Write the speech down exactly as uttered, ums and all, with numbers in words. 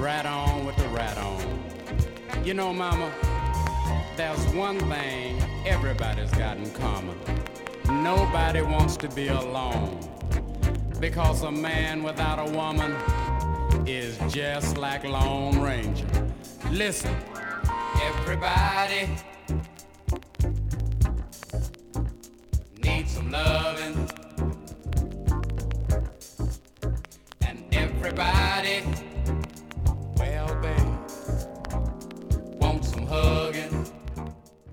Right on with the right on. You know, mama, there's one thing everybody's got in common. Nobody wants to be alone. Because a man without a woman is just like Lone Ranger. Listen, everybody needs some love.